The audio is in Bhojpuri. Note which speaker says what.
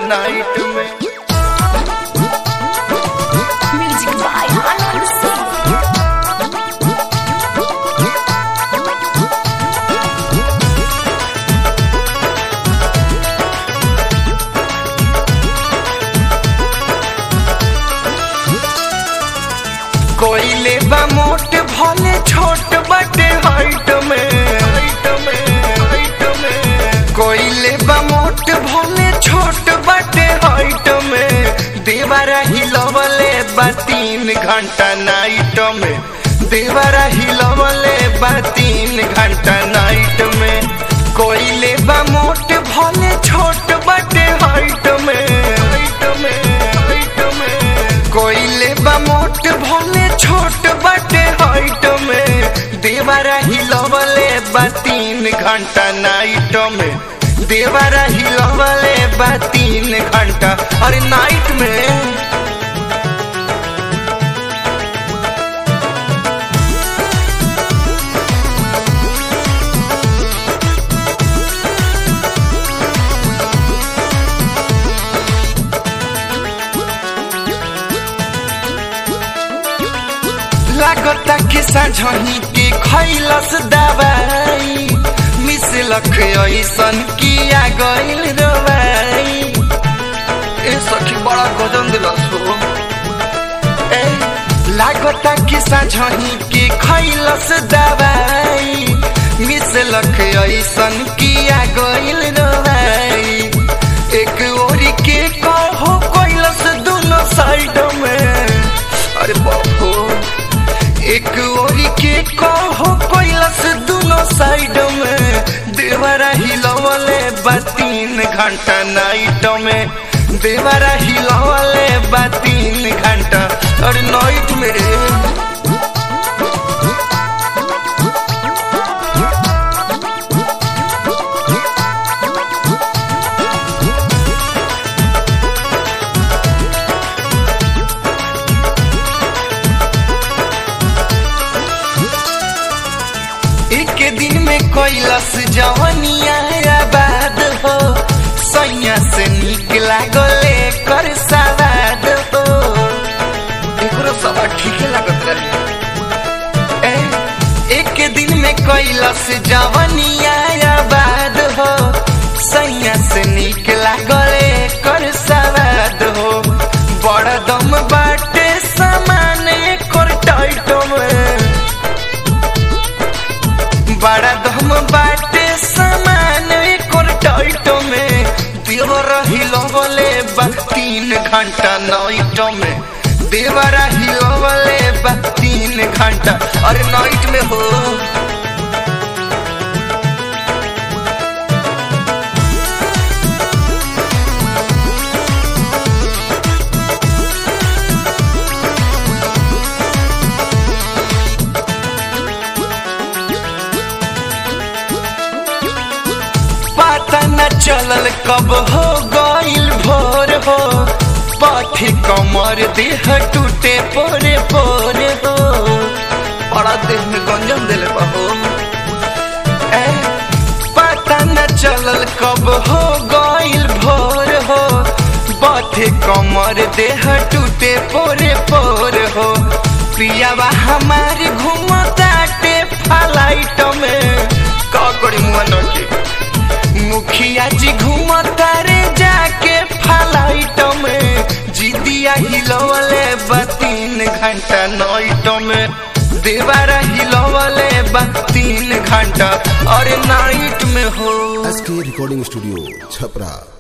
Speaker 1: नाइट में।
Speaker 2: Music by Anand Singh.
Speaker 1: कोइले बा मोट भले छोट बटे हाइट में, कोइले बा मोट भले छोट बटे हाइट में। देवरा हिलवले बा 3 घंटा नाइट में, देवरा हिलवले बा 3 घंटा नाइट में। कोइले बा मोट भले छोट बटे हाइट में, कोइले बा मोट भले छोट बटे हाइट में। देवरा हिलवले बा 3 घंटा नाइट में, देवरा हिलवले बा 3 घंटा अरे नाइट में। लागता कि साझही के खैलस दवाई, मिसलख ऐसन किया गइल रवाई। ए सखी बड़ा गजन दिलस हो। लागता कि साझही के खैलस दवाई, मिसलख ऐसन किया गइल रवाई। एक ओरी के कहो कैलस दोनों साइड में, अरे बापो। एक ओरी के कहो कैलस दोनों साइड में। देवरा हिलवले बा 3 घंटा नाइट में, देवरा हिलवले बा 3 घंटा और नाइट में रे। एक दिन में कैलस जवनिया आबाद हो, सैया से निक लागले कर सवाद हो। एकरो सब ठीक लागत रहे। एक दिन में कैलस जवनिया आबाद हो, सैया से निक लागले कर सवाद हो। बड़ा दम बाटे सामान कर टाइट में, बड़ा दम बाटे सामान कर टाइट में। देवरा हिलवले बा 3 घंटा नाइट में, देवरा हिलवले बा 3 घंटा अरे नाइट में हो। पता न चलल कब हो गइल भोर हो, पाठी कमर देह टूटे पोरे पोरे हो। बड़ा देह में गंजन दिल बहो। पता न चलल कब हो गइल भोर हो, पाठी कमर देह टूटे पोरे पोरे हो। प्रियावा हमारे घूमताटे फ्लाइट में, का करी मुआ के। मुखिया जी घूमता रे जाके फ्लाइट में, जिदिया हिलवले बा 3 घंटा नाइट में, देवरा हिलवले बा 3 घंटा और नाइट में हो।
Speaker 3: SK recording studio Chhapra.